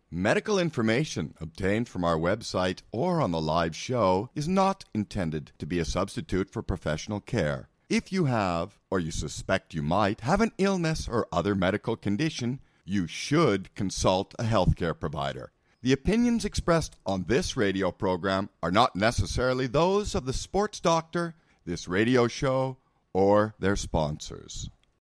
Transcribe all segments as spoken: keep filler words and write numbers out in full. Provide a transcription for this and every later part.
Medical information obtained from our website or on the live show is not intended to be a substitute for professional care. If you have, or you suspect you might, have an illness or other medical condition, you should consult a healthcare provider. The opinions expressed on this radio program are not necessarily those of the sports doctor, this radio show, or their sponsors.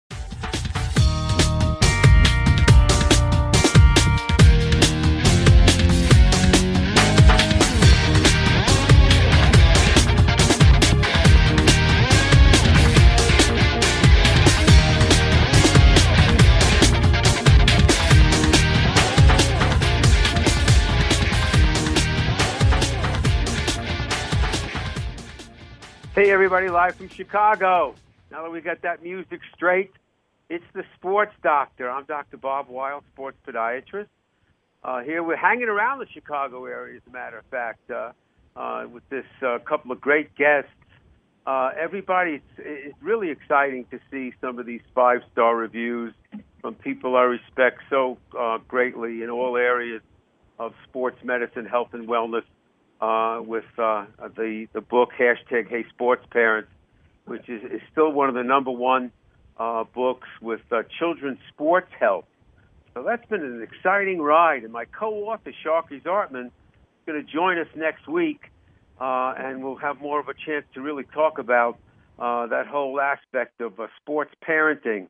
Hey, everybody, live from Chicago. Now that we got that music straight, it's the Sports Doctor. I'm Doctor Bob Weil, sports podiatrist. Uh, here we're hanging around the Chicago area, as a matter of fact, uh, uh, with this uh, couple of great guests. Uh, everybody, it's, it's really exciting to see some of these five-star reviews from people I respect so uh, greatly in all areas of sports medicine, health, and wellness. Uh, with uh, the the book hashtag Hey Sports Parents, which is, is still one of the number one uh, books with uh, children's sports health. So that's been an exciting ride. And my co-author, Sharky Zartman, is going to join us next week, uh, and we'll have more of a chance to really talk about uh, that whole aspect of uh, sports parenting.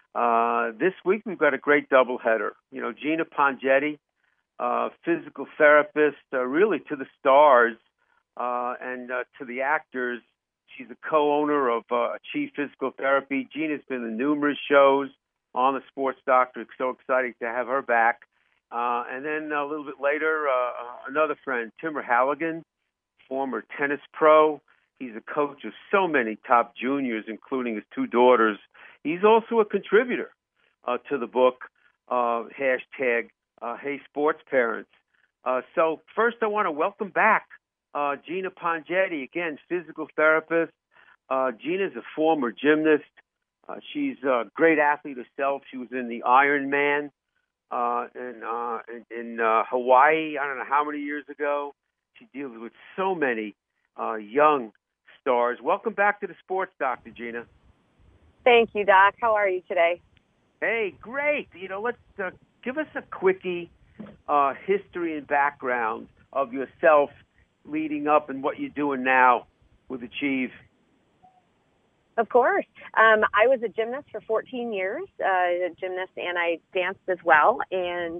Uh, this week we've got a great doubleheader. You know, Gina Pongetti, Uh, physical therapist, uh, really to the stars uh, and uh, to the actors. She's a co-owner of uh, Achieve Physical Therapy. Gina's been in numerous shows on the Sports Doctor. It's so exciting to have her back. Uh, and then a little bit later, uh, another friend, Timur Halligan, former tennis pro. He's a coach of so many top juniors, including his two daughters. He's also a contributor uh, to the book, uh, hashtag Uh, hey, Sports Parents. Uh, so first I want to welcome back uh, Gina Pongetti, again, physical therapist. Uh, Gina's a former gymnast. Uh, she's a great athlete herself. She was in the Ironman uh, in, uh, in, in uh, Hawaii, I don't know how many years ago. She deals with so many uh, young stars. Welcome back to the Sports Doctor, Gina. Thank you, Doc. How are you today? Hey, great. You know, let's uh, give us a quickie uh, history and background of yourself leading up and what you're doing now with Achieve. Of course. Um, I was a gymnast for fourteen years, uh, a gymnast, and I danced as well. And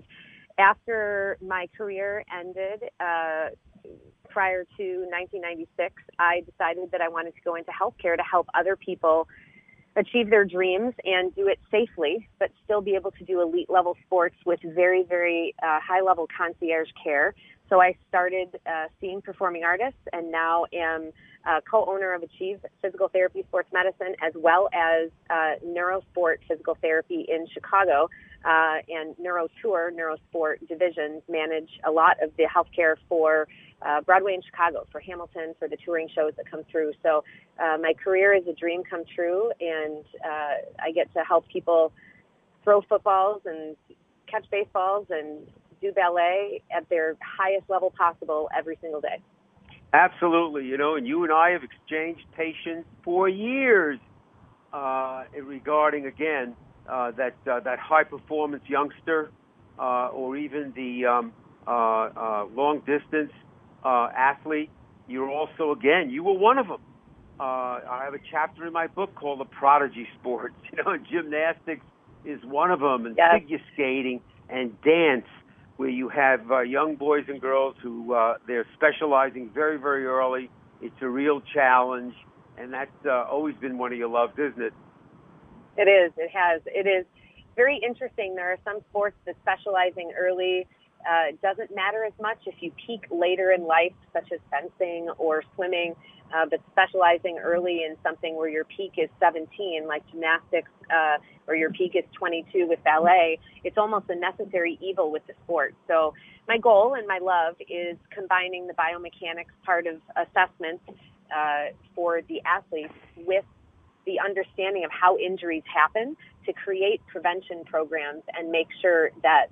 after my career ended uh, prior to nineteen ninety-six, I decided that I wanted to go into healthcare to help other people achieve their dreams and do it safely, but still be able to do elite level sports with very, very uh, high level concierge care. So I started uh, seeing performing artists and now am uh, co-owner of Achieve Physical Therapy Sports Medicine, as well as uh, Neurosport Physical Therapy in Chicago. Uh, and NeuroTour, Neurosport divisions manage a lot of the healthcare for uh, Broadway in Chicago, for Hamilton, for the touring shows that come through. So uh, my career is a dream come true, and uh, I get to help people throw footballs and catch baseballs and do ballet at their highest level possible every single day. Absolutely. You know, and you and I have exchanged patients for years uh, regarding, again, uh, that uh, that high-performance youngster uh, or even the um, uh, uh, long-distance uh, athlete. You're also, again, you were one of them. Uh, I have a chapter in my book called The Prodigy Sports. You know, gymnastics is one of them, and yes. figure skating and dance, where you have uh, young boys and girls who uh, they're specializing very, very early. It's a real challenge, and that's uh, always been one of your loves, isn't it? It is. It has. It is very interesting. There are some sports that specializing early uh, doesn't matter as much if you peak later in life, such as fencing or swimming, uh, but specializing early in something where your peak is seventeen, like gymnastics, uh, or your peak is twenty-two with ballet, it's almost a necessary evil with the sport. So my goal and my love is combining the biomechanics part of assessment uh, for the athletes with the understanding of how injuries happen to create prevention programs and make sure that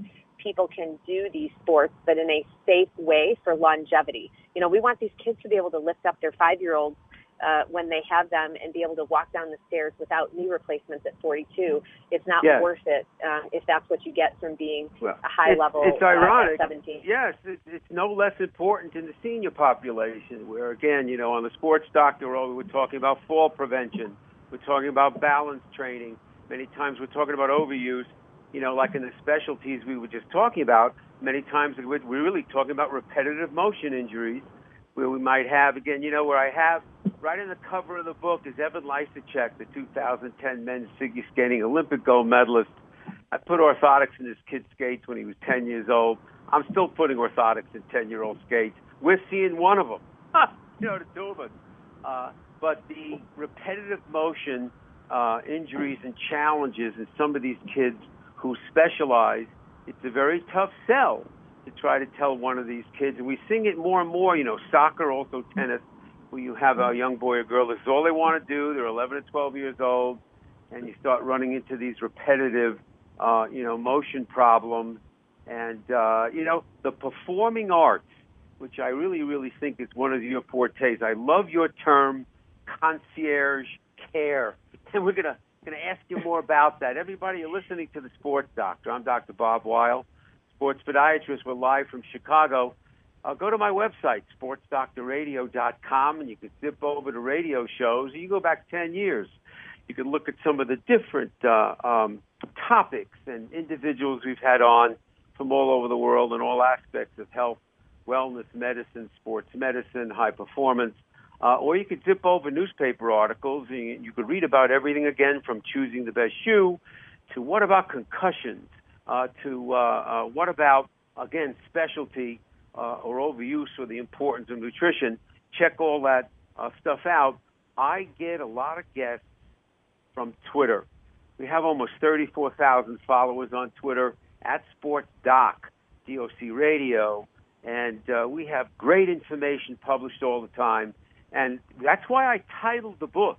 people can do these sports, but in a safe way for longevity. You know, we want these kids to be able to lift up their five-year-olds uh, when they have them and be able to walk down the stairs without knee replacements at forty-two. It's not yes. worth it um, if that's what you get from being well, a high-level It's, it's ironic. Uh, at seventeen. Yes, it, it's no less important in the senior population where, again, you know, on the Sports Doctor role, we're talking about fall prevention. We're talking about balance training. Many times we're talking about overuse. You know, like in the specialties we were just talking about, many times we're really talking about repetitive motion injuries where we might have, again, you know, where I have right in the cover of the book is Evan Lysacek, the two thousand ten men's figure skating Olympic gold medalist. I put orthotics in this kid's skates when he was ten years old. I'm still putting orthotics in ten-year-old skates. We're seeing one of them, you know, the two of us. Uh, but the repetitive motion uh, injuries and challenges in some of these kids who specialize, it's a very tough sell to try to tell one of these kids. And we sing it more and more, you know, soccer, also tennis, where you have a young boy or girl, this is all they want to do. They're eleven or twelve years old, and you start running into these repetitive, uh, you know, motion problems. And, uh, you know, the performing arts, which I really, really think is one of your fortes. I love your term, concierge care. And we're going to going to ask you more about that. Everybody, you're listening to the Sports Doctor. I'm Doctor Bob Weil, sports podiatrist. We're live from Chicago. Uh, go to my website, sports doctor radio dot com, and you can zip over to radio shows. You go back ten years. You can look at some of the different uh, um, topics and individuals we've had on from all over the world in all aspects of health, wellness, medicine, sports medicine, high performance. Uh, or you could zip over newspaper articles, and you could read about everything, again, from choosing the best shoe to what about concussions, uh, to uh, uh, what about, again, specialty uh, or overuse or the importance of nutrition. Check all that uh, stuff out. I get a lot of guests from Twitter. We have almost thirty-four thousand followers on Twitter at SportsDoc, D O C Radio, and uh, we have great information published all the time. And that's why I titled the book,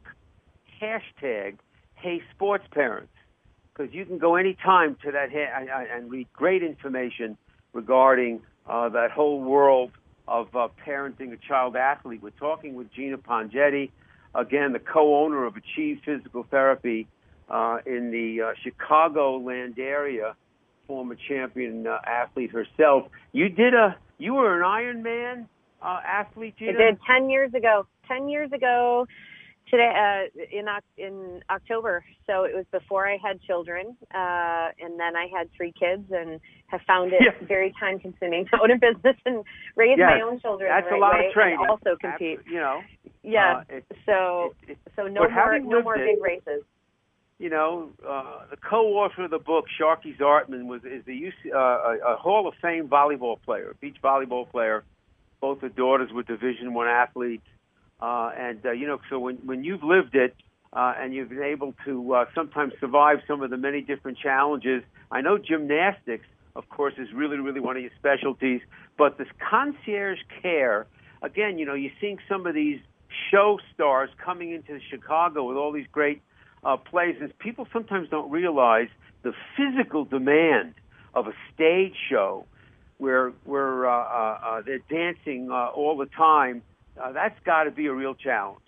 hashtag, Hey Sports Parents, because you can go anytime to that ha- and read great information regarding uh, that whole world of uh, parenting a child athlete. We're talking with Gina Pongetti, again, the co-owner of Achieve Physical Therapy uh, in the uh, Chicagoland area, former champion uh, athlete herself. You did a, you were an Ironman uh, athlete, Gina? I did ten years ago. Ten years ago today, uh, in in October. So it was before I had children, uh, and then I had three kids, and have found it yes. very time consuming to own a business and raise yes. my own children. That's the right a lot way of training. And also compete. Absolutely, you know. Yeah. Uh, it, so it, it, so no more no more it, big races. You know, uh, the co-author of the book, Sharky Zartman, was is the U C, uh, a, a Hall of Fame volleyball player, a beach volleyball player. Both her daughters were Division One athletes, uh, and uh, you know, so when when you've lived it uh, and you've been able to uh, sometimes survive some of the many different challenges. I know gymnastics, of course, is really really one of your specialties, but this concierge care, again, you know, you're seeing some of these show stars coming into Chicago with all these great Uh, plays, and people sometimes don't realize the physical demand of a stage show where where uh, uh, uh, they're dancing uh, all the time. Uh, that's got to be a real challenge.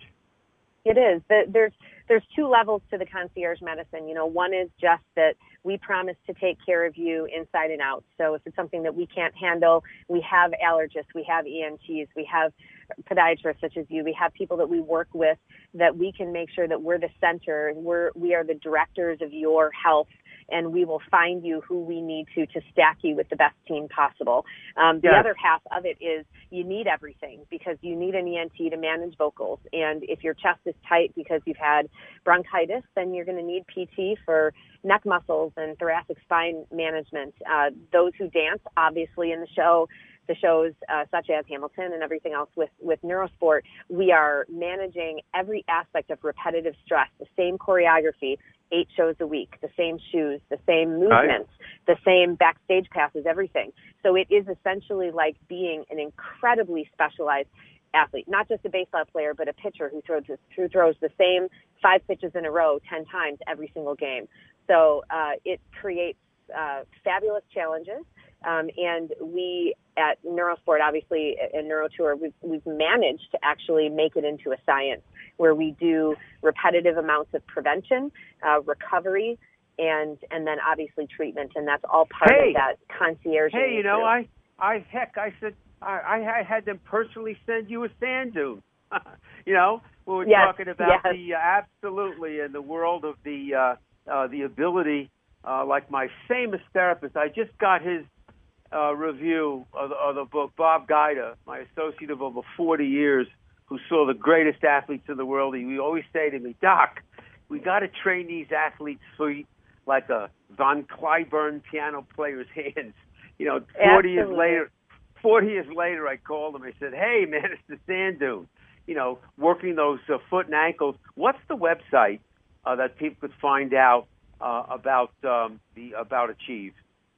It is. There's there's two levels to the concierge medicine. You know, one is just that we promise to take care of you inside and out. So if it's something that we can't handle, we have allergists, we have E N Ts, we have podiatrists such as you, we have people that we work with that we can make sure that we're the center, we're, we are the directors of your health, and we will find you who we need to to stack you with the best team possible. Um, the yes. other half of it is you need everything because you need an E N T to manage vocals. And if your chest is tight because you've had bronchitis, then you're going to need P T for neck muscles and thoracic spine management. Uh, those who dance, obviously, in the show, the shows uh, such as Hamilton and everything else with, with Neurosport, we are managing every aspect of repetitive stress, the same choreography, eight shows a week, the same shoes, the same movements, right. the same backstage passes, everything. So it is essentially like being an incredibly specialized athlete, not just a baseball player, but a pitcher who throws who throws the same five pitches in a row ten times every single game. So uh, it creates uh, fabulous challenges. Um, and we at Neurosport, obviously, in NeuroTour, we've, we've managed to actually make it into a science where we do repetitive amounts of prevention, uh, recovery, and and then obviously treatment, and that's all part hey, of that concierge. Hey, you know, through. I, I heck, I said I, I had them personally send you a sand dune. You know, we were yes, talking about yes. the uh, absolutely in the world of the uh, uh, the ability, uh, like my famous therapist. I just got his uh, review of the, of the book. Bob Guida, my associate of over forty years, who saw the greatest athletes in the world. He would always say to me, Doc, we got to train these athletes feet like a Von Cliburn piano player's hands. You know, forty Absolutely. years later, forty years later, I called him. I said, "Hey, man, it's the sand dune. You know, working those uh, foot and ankles. What's the website uh, that people could find out uh, about um, the about Achieve?"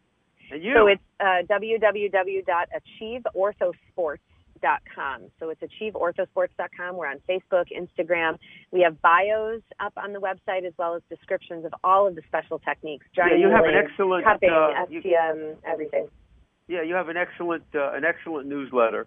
And you? So it's uh, w w w dot achieve orthosports dot com. So it's achieve orthosports dot com. We're on Facebook, Instagram. We have bios up on the website as well as descriptions of all of the special techniques. Yeah, you have an excellent cupping, uh, S T M, you, everything. Yeah, you have an excellent uh, an excellent newsletter.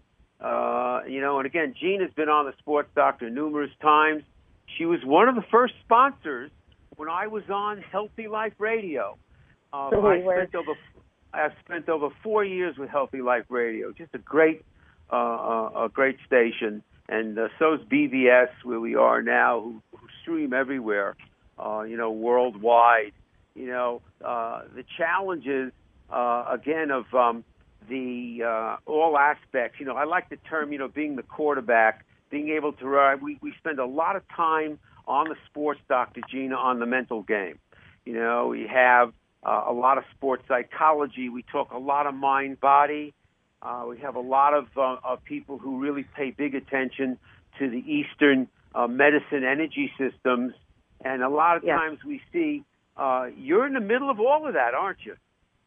Uh, you know, and again, Jean has been on the Sports Doctor numerous times. She was one of the first sponsors when I was on Healthy Life Radio. Uh, we I were. spent over I've spent over four years with Healthy Life Radio. Just a great uh, uh, a great station, and uh, so is B V S, where we are now, who, who stream everywhere. Uh, you know, worldwide. You know, uh, the challenges uh, again of um, the uh, all aspects. You know, I like the term, you know, being the quarterback, being able to run. We, we spend a lot of time on the Sports Doctor, Gina, on the mental game. You know, we have uh, a lot of sports psychology. We talk a lot of mind body. Uh, we have a lot of, uh, of people who really pay big attention to the Eastern uh, medicine energy systems. And a lot of yes. times we see uh, you're in the middle of all of that, aren't you?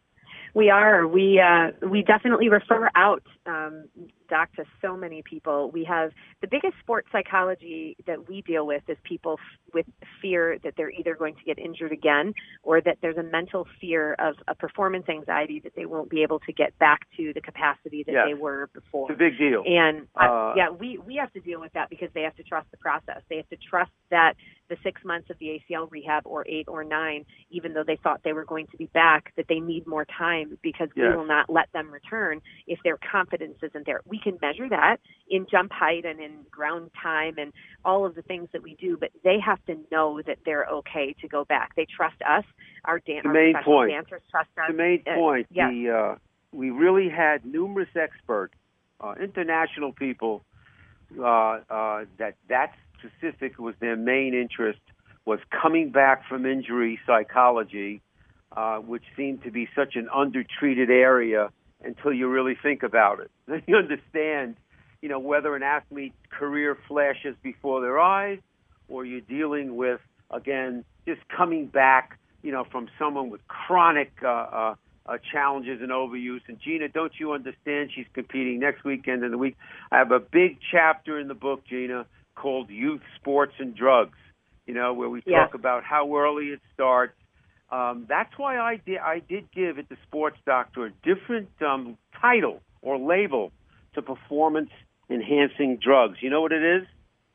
We are. We uh, we definitely refer out, um, Doc, to so many people. We have the biggest sports psychology that we deal with is people f- with fear that they're either going to get injured again or that there's a mental fear of a performance anxiety that they won't be able to get back to the capacity that yes. they were before. It's a big deal. And uh, uh, yeah, we, we have to deal with that because they have to trust the process. They have to trust that the six months of the A C L rehab or eight or nine, even though they thought they were going to be back, that they need more time because yes. we will not let them return if their confidence isn't there. We can measure that in jump height and in ground time and all of the things that we do, but they have to know that they're okay to go back. They trust us. Our, dan- the our main professional point. dancers trust us. The main uh, point. Yes. The, uh, we really had numerous experts, uh, international people, uh, uh, that that specific was their main interest, was coming back from injury psychology, uh, which seemed to be such an undertreated area until you really think about it. Then you understand, you know, whether an athlete's career flashes before their eyes or you're dealing with, again, just coming back, you know, from someone with chronic uh, uh, uh, challenges and overuse. And Gina, don't you understand? She's competing next weekend and the week. I have a big chapter in the book, Gina, called Youth Sports and Drugs, you know, where we yes. talk about how early it starts. Um, that's why I did, I did give at the Sports Doctor a different um, title or label to performance-enhancing drugs. You know what it is?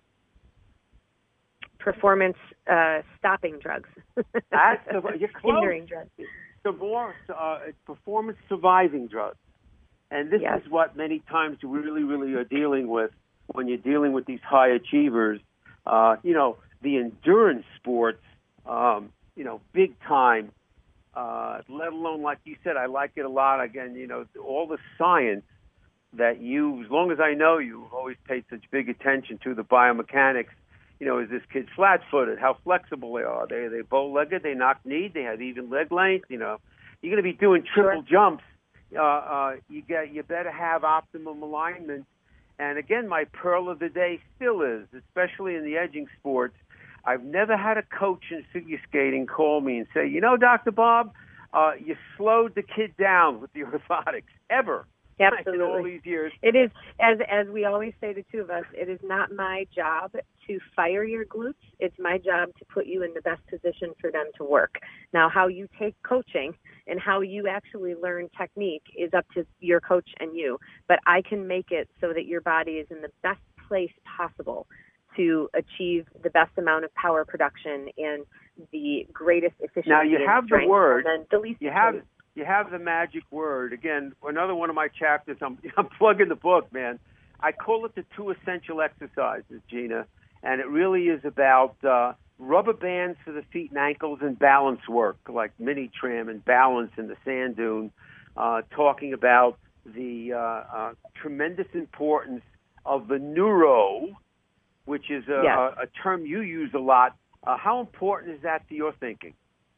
Performance uh, stopping drugs. That's the, you're close. Hindering drugs. The more, uh, performance surviving drugs. And this yes. is what many times you really, really are dealing with when you're dealing with these high achievers. Uh, you know, the endurance sports, um, you know, big time, uh, let alone, like you said, I like it a lot. Again, you know, all the science that you, as long as I know you, have always paid such big attention to the biomechanics. You know, is this kid flat-footed? How flexible they are? They they bow-legged? They knock-kneed? They have even leg length? You know, you're going to be doing triple sure. jumps. Uh, uh, you get you better have optimum alignment. And again, my pearl of the day still is, especially in the edging sports, I've never had a coach in figure skating call me and say, you know, Doctor Bob, uh, you slowed the kid down with the orthotics, ever. Absolutely. in all these years. It is, as as we always say, the two of us, it is not my job to fire your glutes. It's my job to put you in the best position for them to work. Now, how you take coaching and how you actually learn technique is up to your coach and you. But I can make it so that your body is in the best place possible to achieve the best amount of power production and the greatest efficiency. Now, you have the word. And then the least you have you have the magic word. Again, another one of my chapters. I'm I'm plugging the book, man. I call it the two essential exercises, Gina, and it really is about uh, rubber bands for the feet and ankles and balance work, like mini tram and balance in the sand dune. Uh, talking about the uh, uh, tremendous importance of the neuro, which is a, yes. a, a term you use a lot. Uh, how important is that to your thinking?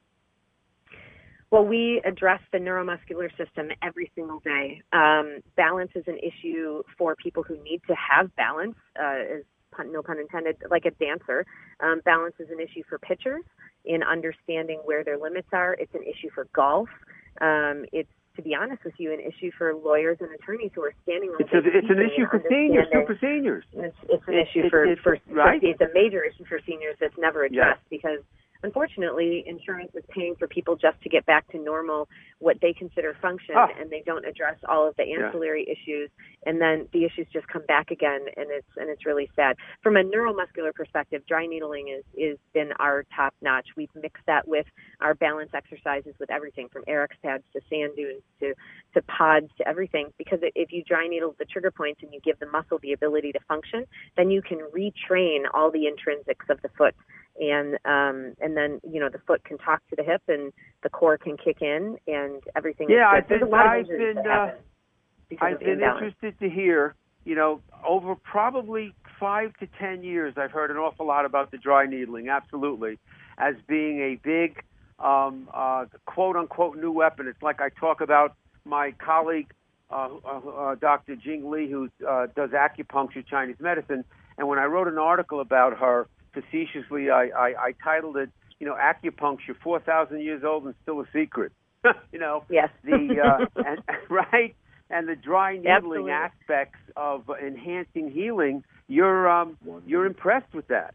Well, we address the neuromuscular system every single day. Um, balance is an issue for people who need to have balance, uh, is pun, no pun intended, like a dancer. Um, balance is an issue for pitchers in understanding where their limits are. It's an issue for golf. Um, it's, to be honest with you, an issue for lawyers and attorneys who are standing on It's, a, it's an issue for seniors, super seniors. It's, it's an it, issue it, for, it, for, right? for, it's a major issue for seniors that's never addressed yeah. because, unfortunately, insurance is paying for people just to get back to normal, what they consider function, ah. and they don't address all of the ancillary yeah. issues, and then the issues just come back again, and it's and it's really sad. From a neuromuscular perspective, dry needling is is been our top notch. We've mixed that with our balance exercises with everything from Eric's pads to sand dunes to to pods to everything, because if you dry needle the trigger points and you give the muscle the ability to function, then you can retrain all the intrinsics of the foot. And um, and then, you know, the foot can talk to the hip and the core can kick in and everything. Yeah, I've been, a lot I've of been, uh, I've been interested to hear, you know, over probably five to ten years, I've heard an awful lot about the dry needling, absolutely, as being a big, um, uh, quote-unquote, new weapon. It's like I talk about my colleague, uh, uh, uh, Doctor Jing Li, who uh, does acupuncture, Chinese medicine, and when I wrote an article about her, facetiously, I, I, I titled it, you know, acupuncture, four thousand years old and still a secret. you know, yes. the uh, and, right, and the dry needling Absolutely. aspects of enhancing healing. You're um, you're impressed with that.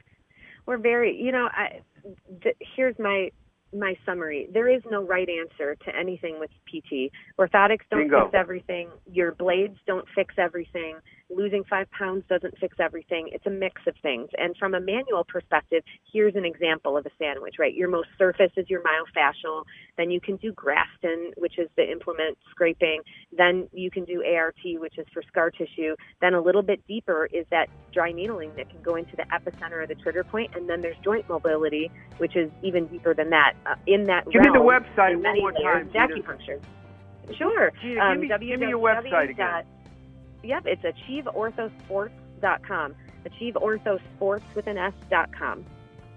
We're very, you know, I, th- here's my my summary. There is no right answer to anything with P T. Orthotics don't Bingo. fix everything. Your blades don't fix everything. Losing five pounds doesn't fix everything. It's a mix of things. And from a manual perspective, here's an example of a sandwich, right? Your most surface is your myofascial. Then you can do Grafton, which is the implement scraping. Then you can do A R T, which is for scar tissue. Then a little bit deeper is that dry needling that can go into the epicenter of the trigger point. And then there's joint mobility, which is even deeper than that. Uh, in that Give realm, me the website one more time, Gina. Acupuncture. Sure. Gina, um, give, me, give me your website again. Yep, it's achieve ortho sports dot com. achieve ortho sports with an S dot com.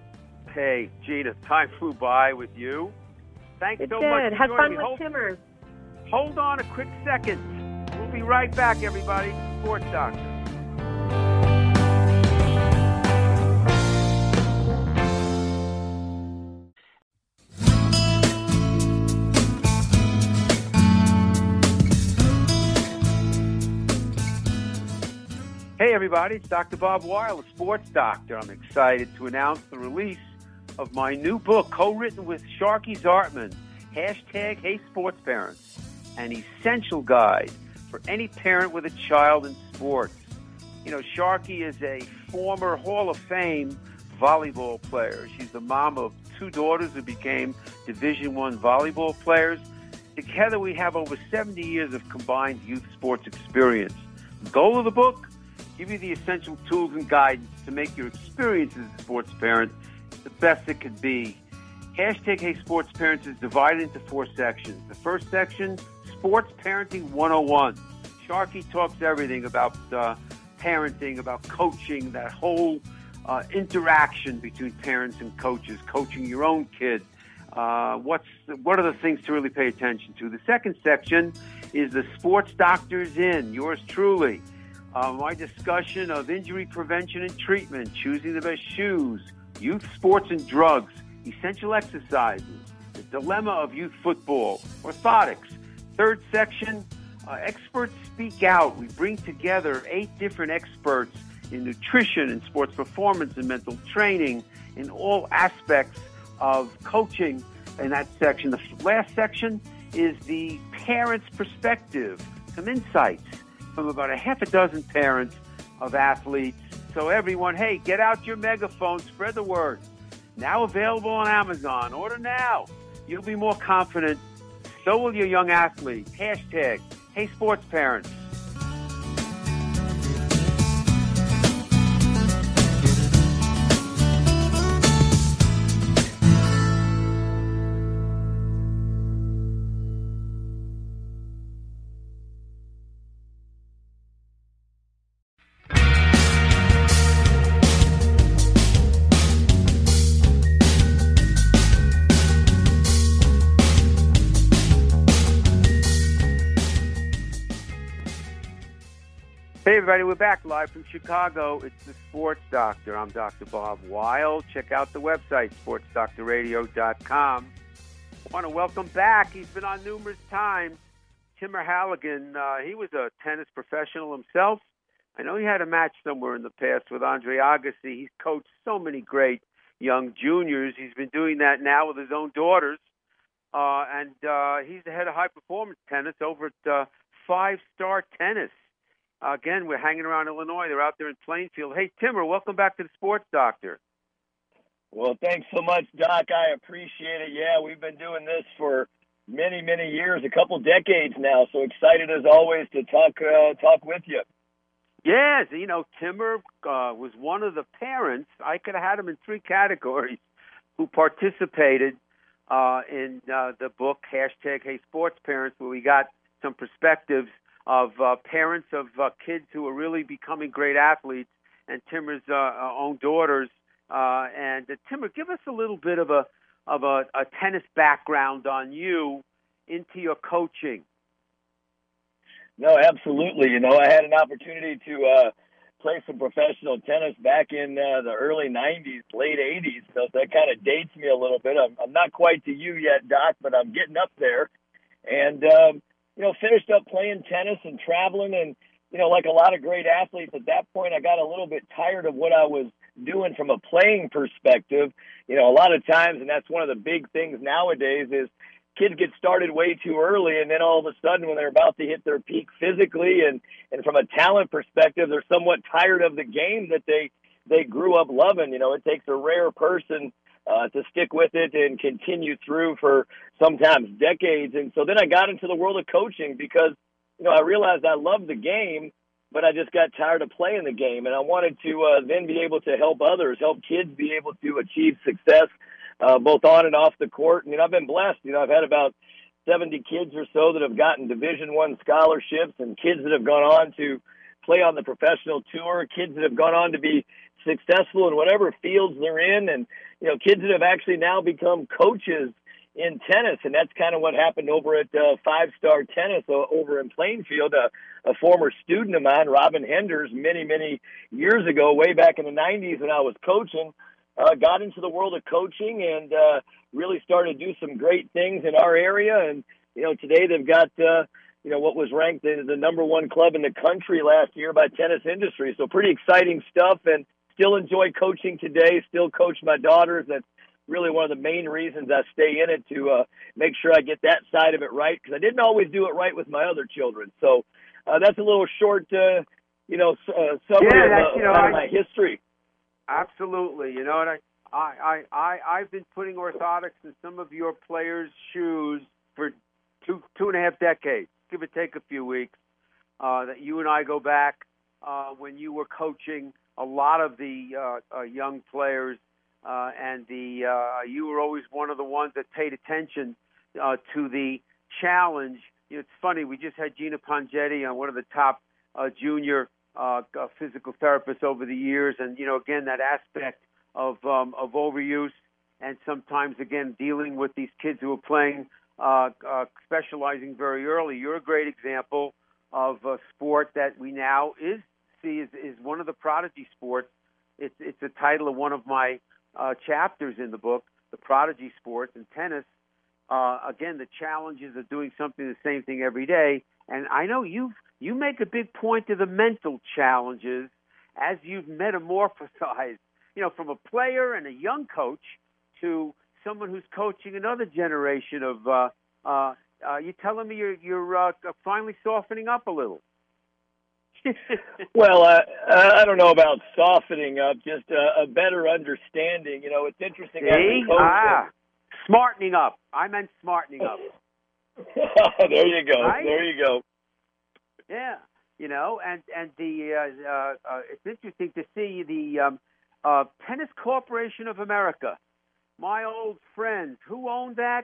Hey, Gina, time flew by with you. Thanks it so did. much for Have joining fun me. with Hold, Timmer. hold on a quick second. We'll be right back, everybody. Sports Doctor. Hey, everybody, it's Doctor Bob Weil, the sports doctor. I'm excited to announce the release of my new book, co-written with Sharky Zartman, hashtag Hey Sports Parents, an essential guide for any parent with a child in sports. You know, Sharky is a former Hall of Fame volleyball player. She's the mom of two daughters who became Division One volleyball players. Together, we have over seventy years of combined youth sports experience. The goal of the book? Give you the essential tools and guidance to make your experience as a sports parent the best it could be. Hashtag Hey Sports Parents is divided into four sections. The first section, Sports Parenting one oh one. Sharky talks everything about uh, parenting, about coaching, that whole uh, interaction between parents and coaches, coaching your own kid. Uh, what's what are the things to really pay attention to? The second section is the Sports Doctor's In, yours truly. Uh, my discussion of injury prevention and treatment, choosing the best shoes, youth sports and drugs, essential exercises, the dilemma of youth football, orthotics. Third section, Uh, experts speak out. We bring together eight different experts in nutrition and sports performance and mental training in all aspects of coaching in that section. The last section is the parent's perspective, some insights from about a half a dozen parents of athletes. So everyone, hey, get out your megaphone, spread the word. Now available on Amazon. Order now. You'll be more confident. So will your young athlete. Hashtag, hey, sports parents. Hey, everybody, we're back live from Chicago. It's the Sports Doctor. I'm Doctor Bob Weil. Check out the website, sports doctor radio dot com. I want to welcome back. He's been on numerous times. Timur Halligan, uh, he was a tennis professional himself. I know he had a match somewhere in the past with Andre Agassi. He's coached so many great young juniors. He's been doing that now with his own daughters. Uh, and uh, he's the head of high-performance tennis over at uh, Five Star Tennis. Uh, again, we're hanging around Illinois. They're out there in Plainfield. Hey, Timur, welcome back to the Sports Doctor. Well, thanks so much, Doc. I appreciate it. Yeah, we've been doing this for many, many years, a couple decades now. So excited as always to talk uh, talk with you. Yes, you know, Timur uh, was one of the parents. I could have had him in three categories who participated uh, in uh, the book, hashtag Hey Sports Parents, where we got some perspectives of uh, parents of uh, kids who are really becoming great athletes, and Timur's uh, own daughters. Uh, and uh, Timur, give us a little bit of a of a, a tennis background on you into your coaching. No, absolutely. You know, I had an opportunity to uh, play some professional tennis back in uh, the early nineties, late eighties, so that kind of dates me a little bit. I'm, I'm not quite to you yet, Doc, but I'm getting up there. And, um, you know, finished up playing tennis and traveling, and, you know, like a lot of great athletes at that point, I got a little bit tired of what I was doing from a playing perspective. You know, a lot of times, and that's one of the big things nowadays, is kids get started way too early, and then all of a sudden when they're about to hit their peak physically and, and from a talent perspective, they're somewhat tired of the game that they, they grew up loving. You know, it takes a rare person Uh, to stick with it and continue through for sometimes decades. And so then I got into the world of coaching because, you know, I realized I loved the game, but I just got tired of playing the game. And I wanted to uh, then be able to help others, help kids be able to achieve success, uh, both on and off the court. And, you know, I've been blessed. You know, I've had about seventy kids or so that have gotten Division One scholarships, and kids that have gone on to play on the professional tour, kids that have gone on to be successful in whatever fields they're in, and, you know, kids that have actually now become coaches in tennis. And that's kind of what happened over at uh, Five Star Tennis uh, over in Plainfield. Uh, a former student of mine, Robin Henders, many, many years ago, way back in the nineties when I was coaching, uh, got into the world of coaching and uh, really started to do some great things in our area. And, you know, today they've got, uh, you know, what was ranked as the number one club in the country last year by Tennis Industry. So pretty exciting stuff, and still enjoy coaching today, still coach my daughters. That's really one of the main reasons I stay in it, to uh, make sure I get that side of it right, because I didn't always do it right with my other children. So uh, that's a little short, uh, you know, uh, summary yeah, of, uh, you know, of I, my history. Absolutely. You know, and I, I, I, I've been putting orthotics in some of your players' shoes for two, two and a half decades, give or take a few weeks. Uh, that you and I go back uh, when you were coaching a lot of the uh, uh, young players, uh, and the uh, you were always one of the ones that paid attention uh, to the challenge. You know, it's funny, we just had Gina Pongetti on, one of the top uh, junior uh, uh, physical therapists over the years, and, you know, again, that aspect of um, of overuse, and sometimes, again, dealing with these kids who are playing, uh, uh, specializing very early. You're a great example of a sport that we now is see is, is one of the prodigy sports. It's it's the title of one of my uh, chapters in the book, The Prodigy Sports. And tennis, uh, again, the challenges of doing something the same thing every day And I know you you make a big point of the mental challenges as you've metamorphosized, you know, from a player and a young coach to someone who's coaching another generation of. Uh, uh, uh, you telling me you're you're uh, finally softening up a little? Well, uh, I don't know about softening up, just a, a better understanding. You know, it's interesting. See? As a coach, ah, smartening up. I meant smartening up. There you go. Right? There you go. Yeah, you know, and and the uh, uh, uh, it's interesting to see the um, uh, Tennis Corporation of America. My old friend, who owned that?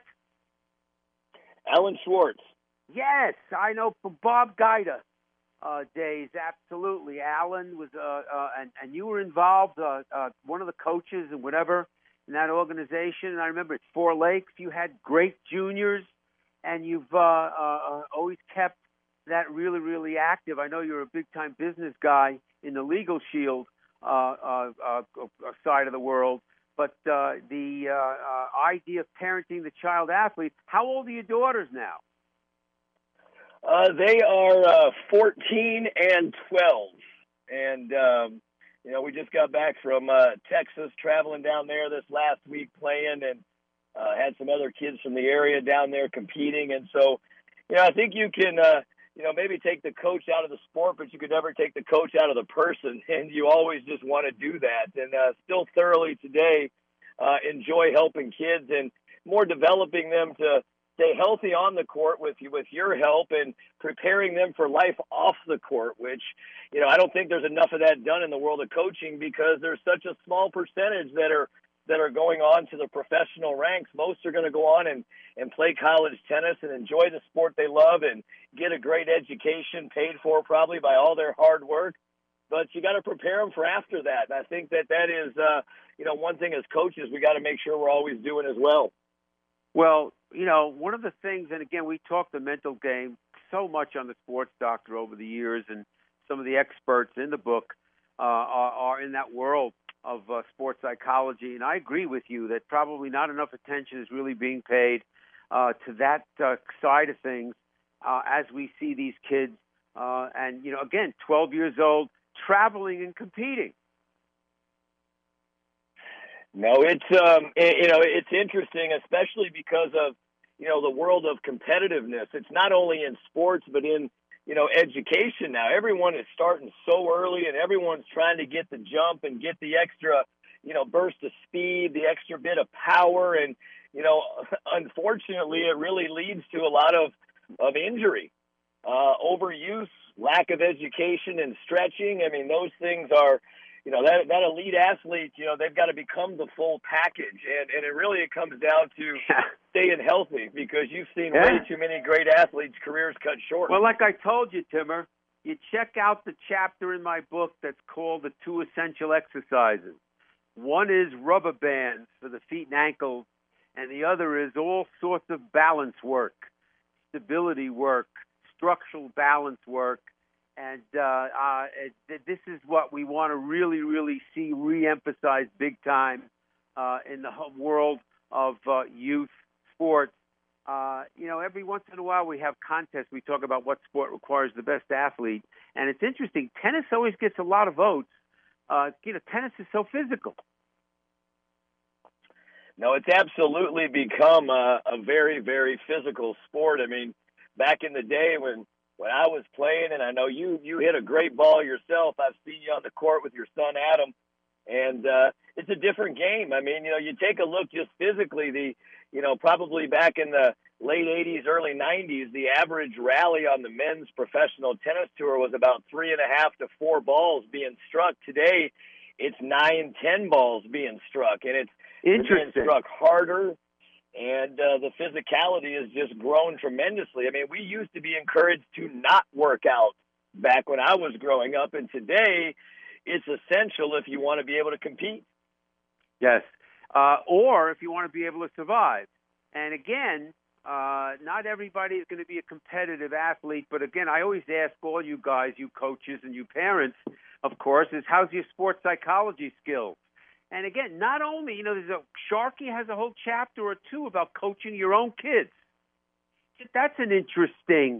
Alan Schwartz. Yes, I know from Bob Guida. Uh, days, absolutely. Alan was, uh, uh, and, and you were involved, uh, uh, one of the coaches and whatever in that organization. And I remember at Four Lakes, you had great juniors, and you've uh, uh, always kept that really, really active. I know you're a big-time business guy in the Legal Shield uh, uh, uh, side of the world, but uh, the uh, uh, idea of parenting the child athlete. How old are your daughters now? Uh, they are uh, fourteen and twelve, and um, you know we just got back from uh, Texas, traveling down there this last week playing, and uh, had some other kids from the area down there competing. And so, you know, I think you can, uh, you know, maybe take the coach out of the sport, but you could never take the coach out of the person, and you always just want to do that. And uh, still thoroughly today uh, enjoy helping kids and more developing them to stay healthy on the court with you, with your help, and preparing them for life off the court, which, you know, I don't think there's enough of that done in the world of coaching because there's such a small percentage that are that are going on to the professional ranks. Most are going to go on and, and play college tennis and enjoy the sport they love and get a great education paid for probably by all their hard work. But you got to prepare them for after that. And I think that that is, uh, you know, one thing as coaches we got to make sure we're always doing as well. Well, you know, one of the things, and again, we talked the mental game so much on the Sports Doctor over the years, and some of the experts in the book uh, are, are in that world of uh, sports psychology. And I agree with you that probably not enough attention is really being paid uh, to that uh, side of things uh, as we see these kids. Uh, and, you know, again, twelve years old, traveling and competing. No, it's um, it, you know, it's interesting, especially because of, you know, the world of competitiveness. It's not only in sports, but in, you know, education now. Everyone is starting so early, and everyone's trying to get the jump and get the extra, you know, burst of speed, the extra bit of power, and, you know, unfortunately, it really leads to a lot of of injury, uh, overuse, lack of education, and stretching. I mean, those things are. You know, that that elite athlete, you know, they've got to become the full package. And, and it really it comes down to staying healthy because you've seen yeah. way too many great athletes' careers cut short. Well, like I told you, Timmer, you check out the chapter in my book that's called The Two Essential Exercises. One is rubber bands for the feet and ankles, and the other is all sorts of balance work, stability work, structural balance work. And uh, uh, it, this is what we want to really, really see re-emphasized big time uh, in the whole world of uh, youth sports. Uh, you know, every once in a while we have contests. We talk about what sport requires the best athlete. And it's interesting. Tennis always gets a lot of votes. Uh, you know, tennis is so physical. No, it's absolutely become a, a very, very physical sport. I mean, back in the day when When I was playing, and I know you you hit a great ball yourself. I've seen you on the court with your son, Adam, and uh, it's a different game. I mean, you know, you take a look just physically, the, you know, probably back in the late eighties, early nineties, the average rally on the men's professional tennis tour was about three and a half to four balls being struck. Today, it's nine, ten balls being struck, and it's being struck harder. And uh, the physicality has just grown tremendously. I mean, we used to be encouraged to not work out back when I was growing up, and today it's essential if you want to be able to compete. Yes, uh, or if you want to be able to survive. And again, uh, not everybody is going to be a competitive athlete, but again, I always ask all you guys, you coaches and you parents, of course, is how's your sports psychology skills? And again, not only, you know, there's a Sharkey has a whole chapter or two about coaching your own kids. That's an interesting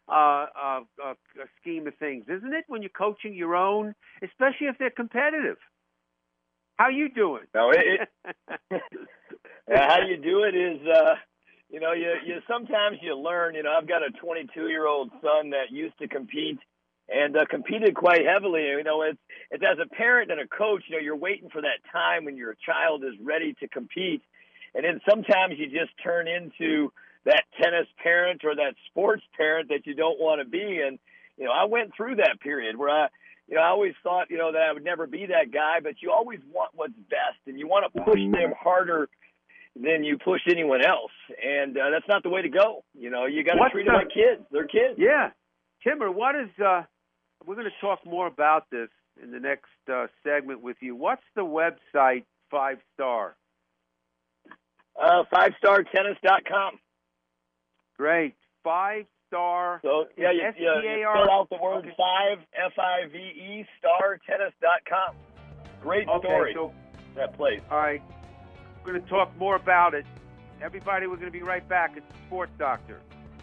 uh, uh, uh, scheme of things, isn't it? When you're coaching your own, especially if they're competitive. How you doing? No, it, it, how you do it is, uh, you know, you, you sometimes you learn. You know, I've got a twenty-two-year-old son that used to compete and uh, competed quite heavily. You know, it's it's as a parent and a coach, you know, you're waiting for that time when your child is ready to compete, and then sometimes you just turn into that tennis parent or that sports parent that you don't want to be. And you know, I went through that period where I. You know, I always thought, you know, that I would never be that guy, but you always want what's best, and you want to push them harder than you push anyone else, and uh, that's not the way to go. You know, you got to treat them like kids. They're kids. Yeah. Timmer, what is, uh, we're going to talk more about this in the next uh, segment with you. What's the website, Five Star? Uh, five star tennis dot com. Great. Five Star. So, yeah, you, you, you fill out the word okay. five, F I V E, star tennis dot com. Great okay, story, so, that place. All right. We're going to talk more about it. Everybody, we're going to be right back. It's the Sports Doctor.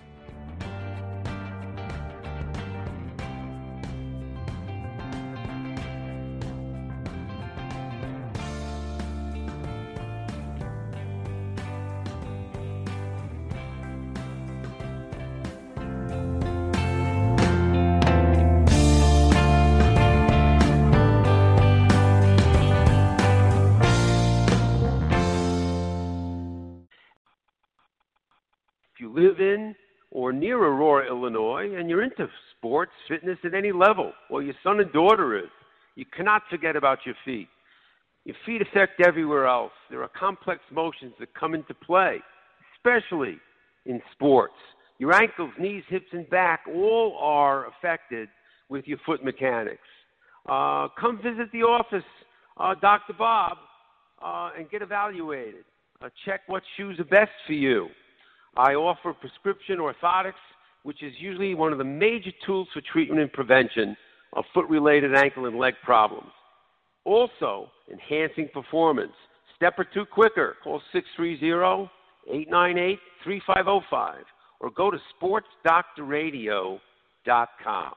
Live in or near Aurora, Illinois, and you're into sports, fitness at any level, or your son and daughter is, you cannot forget about your feet. Your feet affect everywhere else. There are complex motions that come into play, especially in sports. Your ankles, knees, hips, and back all are affected with your foot mechanics. Uh, come visit the office, uh, Doctor Bob, uh, and get evaluated. Uh, check what shoes are best for you. I offer prescription orthotics, which is usually one of the major tools for treatment and prevention of foot-related ankle and leg problems. Also, enhancing performance. Step or two quicker. Call six three zero, eight nine eight, three five zero five or go to sports doctor radio dot com.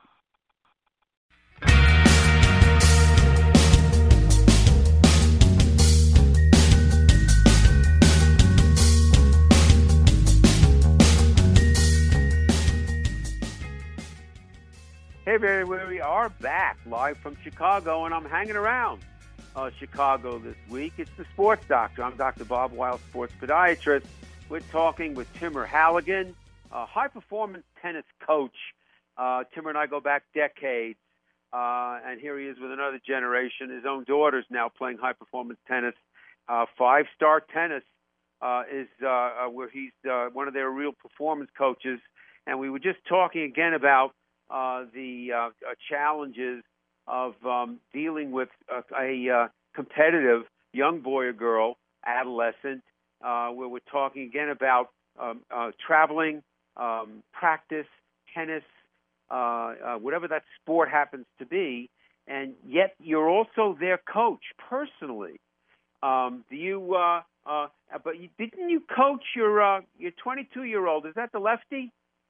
Hey, everybody, we are back live from Chicago, and I'm hanging around uh, Chicago this week. It's the Sports Doctor. I'm Doctor Bob Weil, sports podiatrist. We're talking with Timmer Halligan, a high-performance tennis coach. Uh, Timmer and I go back decades, uh, and here he is with another generation. His own daughter's now playing high-performance tennis. Uh, Five-Star Tennis uh, is uh, where he's uh, one of their real performance coaches, and we were just talking again about Uh, the uh, uh, challenges of um, dealing with a, a uh, competitive young boy or girl, adolescent, uh, where we're talking again about um, uh, traveling, um, practice, tennis, uh, uh, whatever that sport happens to be, and yet you're also their coach personally. Um, do you? Uh, uh, but you, didn't you coach your uh, your twenty-two-year-old? Is that the lefty?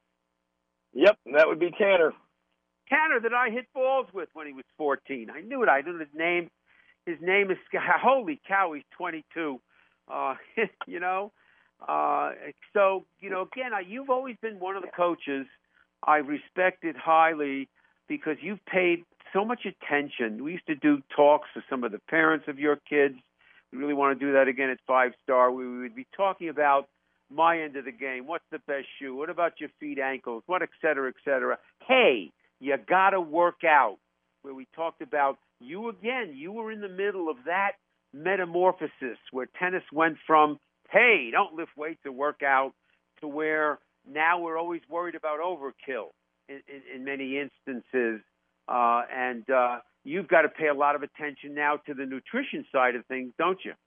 Yep, that would be Tanner. Tanner that I hit balls with when he was fourteen. I knew it. I knew his name. His name is, holy cow, he's twenty-two. Uh, you know? Uh, so, you know, again, I, you've always been one of the coaches I respected highly because you've paid so much attention. We used to do talks with some of the parents of your kids. We really want to do that again at Five Star. We would be talking about my end of the game. What's the best shoe? What about your feet, ankles? What, et cetera, et cetera. Hey, you got to work out. Where we talked about you again. You were in the middle of that metamorphosis where tennis went from, hey, don't lift weights or work out, to where now we're always worried about overkill in, in, in many instances. Uh, and uh, you've got to pay a lot of attention now to the nutrition side of things, don't you?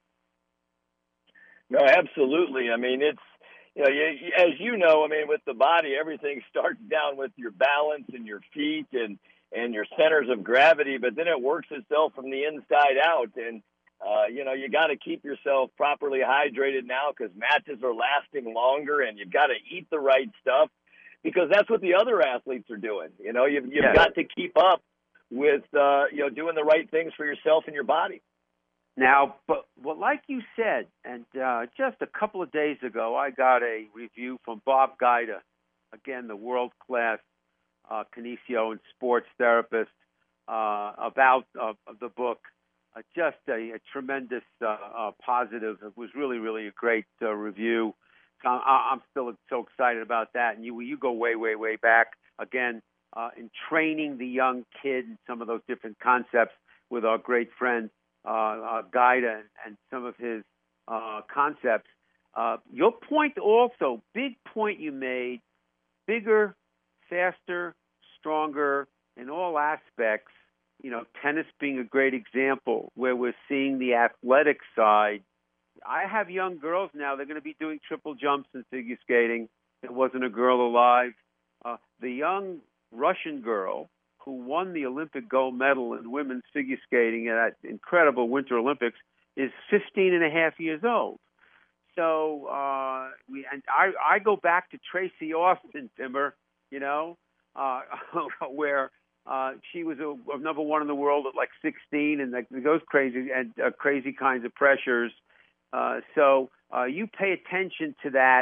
No, absolutely. I mean, it's, you know, you, as you know, I mean, with the body, everything starts down with your balance and your feet and, and your centers of gravity, but then it works itself from the inside out. And, uh, you know, you got to keep yourself properly hydrated now because matches are lasting longer and you've got to eat the right stuff. because that's what the other athletes are doing. You know, you've, you've Yes. got to keep up with, uh, you know, doing the right things for yourself and your body. Now, but well, like you said, and uh, just a couple of days ago, I got a review from Bob Guida, again, the world-class uh, kinesio and sports therapist, uh, about uh, the book. Uh, just a, a tremendous uh, uh, positive. It was really, really a great uh, review. So I, I'm still so excited about that. And you, you go way, way, way back, again, uh, in training the young kid and some of those different concepts with our great friend, uh, uh, Guida, and, and some of his uh, concepts. Uh, your point also, big point you made, bigger, faster, stronger in all aspects. You know, tennis being a great example where we're seeing the athletic side. I have young girls now. They're going to be doing triple jumps in figure skating. There wasn't a girl alive. Uh, the young Russian girl who won the Olympic gold medal in women's figure skating at that incredible Winter Olympics is fifteen and a half years old. So uh, we and I, I go back to Tracy Austin, Timber, you know, uh, where uh, she was a, a number one in the world at like sixteen, and like, those crazy and uh, crazy kinds of pressures. Uh, so uh, you pay attention to that,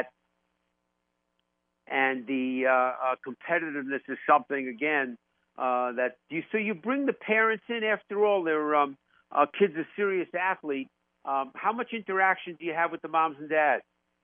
and the uh, uh, competitiveness is something again uh, that you. So you bring the parents in. After all, their um, uh, kids are serious athletes. Um, how much interaction do you have with the moms and dads?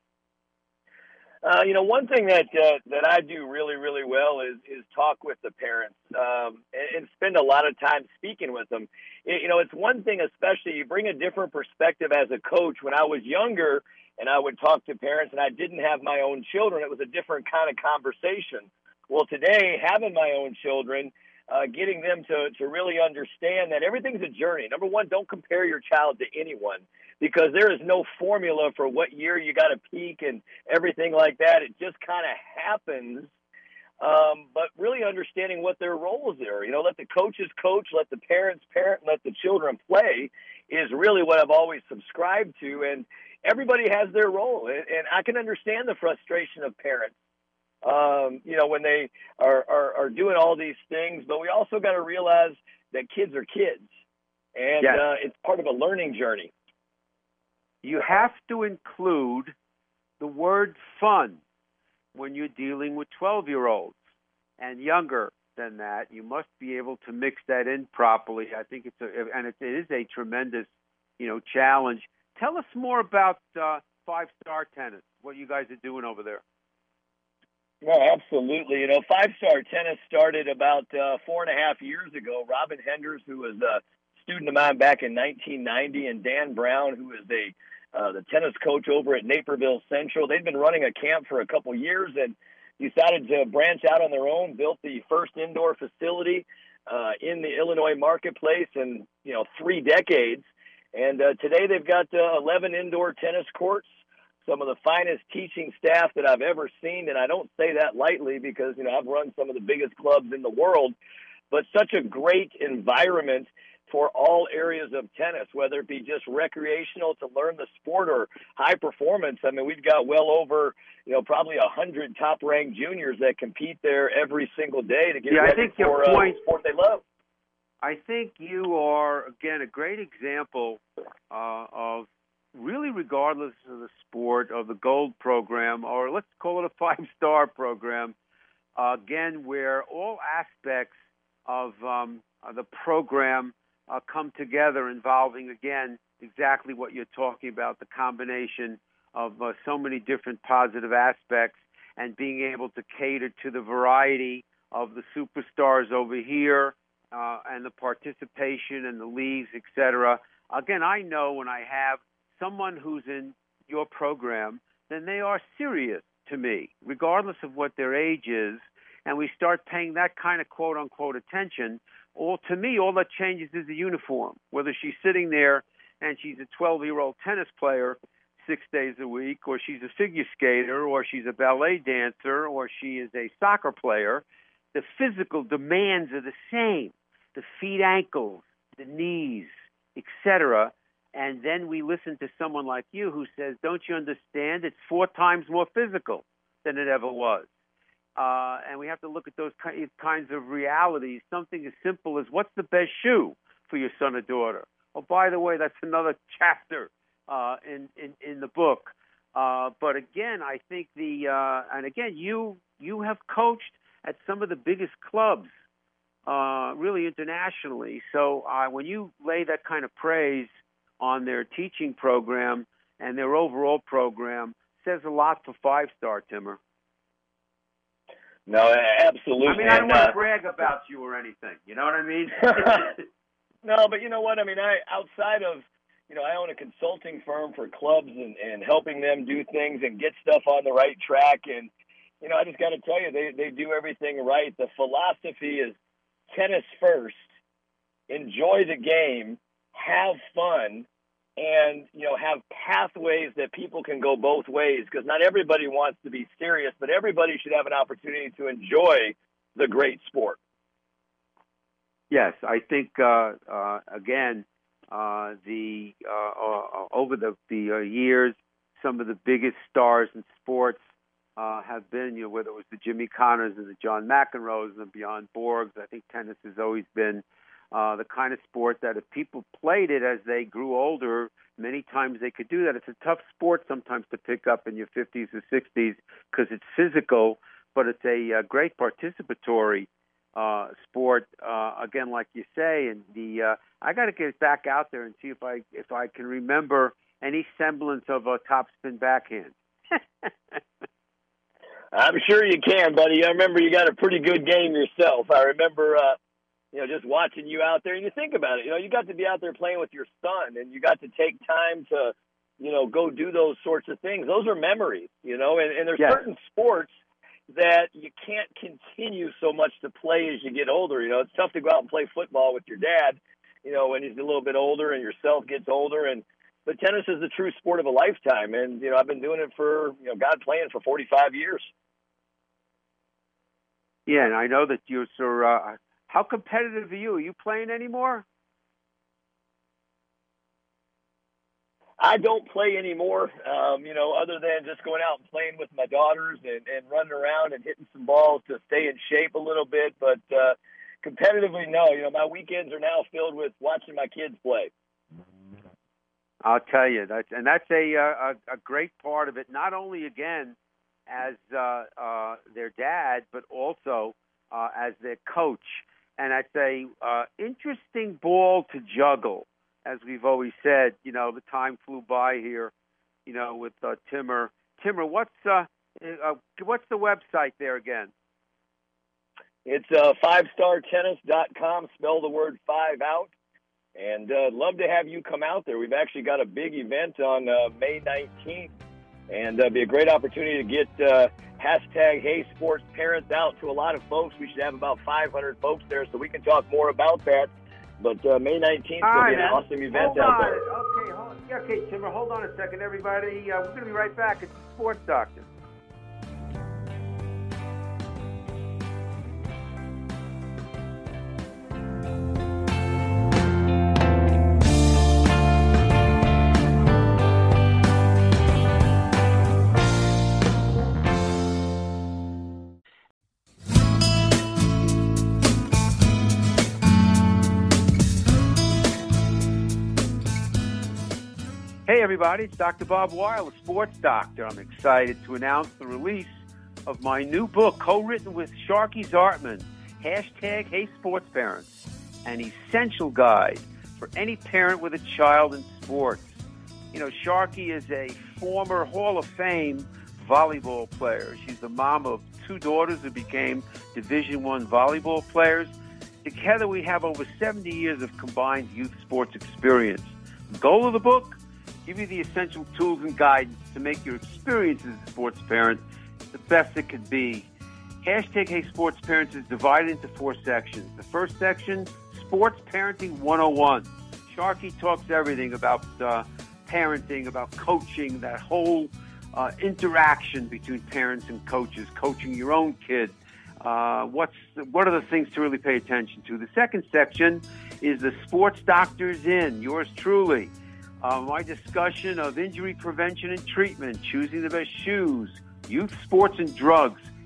Uh, you know, one thing that uh, that I do really, really well is is talk with the parents um, and, and spend a lot of time speaking with them. It, you know, it's one thing, especially you bring a different perspective as a coach. When I was younger and I would talk to parents and I didn't have my own children, it was a different kind of conversation. Well, today, having my own children, uh, getting them to, to really understand that everything's a journey. Number one, don't compare your child to anyone, because there is no formula for what year you got to peak and everything like that. It just kind of happens. Um, but really understanding what their roles are. You know, let the coaches coach, let the parents parent, let the children play is really what I've always subscribed to. And everybody has their role. And, and I can understand the frustration of parents, um, you know, when they are, are, are doing all these things. But we also got to realize that kids are kids. And Yes. uh, it's part of a learning journey. You have to include the word fun when you're dealing with twelve-year-olds and younger than that. You must be able to mix that in properly. I think it's a, and it, it is a tremendous, you know, challenge. Tell us more about uh, Five Star Tennis, what you guys are doing over there. No, absolutely. You know, Five Star Tennis started about uh, four and a half years ago. Robin Henders, who was a student of mine back in nineteen ninety, and Dan Brown, who is a Uh, the tennis coach over at Naperville Central. They'd been running a camp for a couple years and decided to branch out on their own, built the first indoor facility uh, in the Illinois marketplace in, you know, three decades. And uh, today they've got uh, eleven indoor tennis courts, some of the finest teaching staff that I've ever seen. And I don't say that lightly because, you know, I've run some of the biggest clubs in the world, but such a great environment for all areas of tennis, whether it be just recreational to learn the sport or high performance. I mean, we've got well over, you know, probably a hundred top-ranked juniors that compete there every single day to get yeah, ready I think for your uh, point, the sport they love. I think you are, again, a great example uh, of really, regardless of the sport, of the gold program, or let's call it a five-star program, uh, again, where all aspects of um, uh, the program Uh, come together, involving, again, exactly what you're talking about, the combination of uh, so many different positive aspects and being able to cater to the variety of the superstars over here uh, and the participation and the leagues, et cetera. Again, I know when I have someone who's in your program, then they are serious to me, regardless of what their age is, and we start paying that kind of quote-unquote attention. All to me, all that changes is the uniform. Whether she's sitting there and she's a twelve-year-old tennis player six days a week, or she's a figure skater, or she's a ballet dancer, or she is a soccer player, the physical demands are the same. The feet, ankles, the knees, et cetera. And then we listen to someone like you who says, don't you understand? It's four times more physical than it ever was. Uh, and we have to look at those ki- kinds of realities. Something as simple as, what's the best shoe for your son or daughter? Oh, by the way, that's another chapter uh, in, in, in the book. Uh, but again, I think the uh, and again, you you have coached at some of the biggest clubs, uh, really internationally. So uh, when you lay that kind of praise on their teaching program and their overall program, says a lot for Five Star, Timmer. No, absolutely. I mean, I don't and, want uh, to brag about you or anything. You know what I mean? No, but you know what? I mean, I outside of, you know, I own a consulting firm for clubs and, and helping them do things and get stuff on the right track. And, you know, I just got to tell you, they, they do everything right. The philosophy is tennis first, enjoy the game, have fun, and, you know, have pathways that people can go both ways, because not everybody wants to be serious, but everybody should have an opportunity to enjoy the great sport. Yes, I think, uh, uh, again, uh, the uh, uh, over the, the uh, years, some of the biggest stars in sports uh, have been, you know, whether it was the Jimmy Connors and the John McEnroes and the Bjorn Borgs. I think tennis has always been uh, the kind of sport that if people played it as they grew older, many times they could do that. It's a tough sport sometimes to pick up in your fifties or sixties because it's physical, but it's a, a great participatory uh, sport. Uh, again, like you say, and the uh, I got to get back out there and see if I if I can remember any semblance of a topspin backhand. I'm sure you can, buddy. I remember you got a pretty good game yourself. I remember, uh, you know, just watching you out there, and you think about it. You know, you got to be out there playing with your son, and you got to take time to, you know, go do those sorts of things. Those are memories, you know, and, and there's yes. certain sports that you can't continue so much to play as you get older. You know, it's tough to go out and play football with your dad, you know, when he's a little bit older and yourself gets older. And but tennis is the true sport of a lifetime. And, you know, I've been doing it for, you know, God, playing for forty-five years. Yeah, and I know that you're so, uh, how competitive are you? Are you playing anymore? I don't play anymore, um, you know, other than just going out and playing with my daughters and, and running around and hitting some balls to stay in shape a little bit. But uh, competitively, no. You know, my weekends are now filled with watching my kids play. I'll tell you, that's, and that's a, a, a great part of it, not only, again, as uh, uh, their dad, but also uh, as their coach. And it's a uh, interesting ball to juggle, as we've always said. You know, the time flew by here, you know, with uh, Timmer. Timmer, what's uh, uh, what's the website there again? It's uh, five star tennis dot com. Spell the word five out. And uh, love to have you come out there. We've actually got a big event on uh, May nineteenth. And uh, be a great opportunity to get uh, hashtag Hey Sports Parents out to a lot of folks. We should have about five hundred folks there, so we can talk more about that. But uh, May nineteenth will right, be an man. awesome event hold out on. there. Okay, hold, yeah, okay, Timmer, hold on a second, everybody. Uh, we're going to be right back. It's the Sports Doctor. Hey, everybody, it's Doctor Bob Weil, the Sports Doctor. I'm excited to announce the release of my new book, co-written with Sharky Zartman, hashtag Hey Sports Parents, an essential guide for any parent with a child in sports. You know, Sharky is a former Hall of Fame volleyball player. She's the mom of two daughters who became Division I volleyball players. Together, we have over seventy years of combined youth sports experience. The goal of the book? Give you the essential tools and guidance to make your experience as a sports parent the best it could be. Hashtag Hey Sports Parents is divided into four sections. The first section, Sports Parenting one oh one. Sharky talks everything about uh, parenting, about coaching, that whole uh, interaction between parents and coaches, coaching your own kid. Uh, what's what are the things to really pay attention to? The second section is the Sports Doctor's In, yours truly. Uh, my discussion of injury prevention and treatment, choosing the best shoes, youth sports and drugs,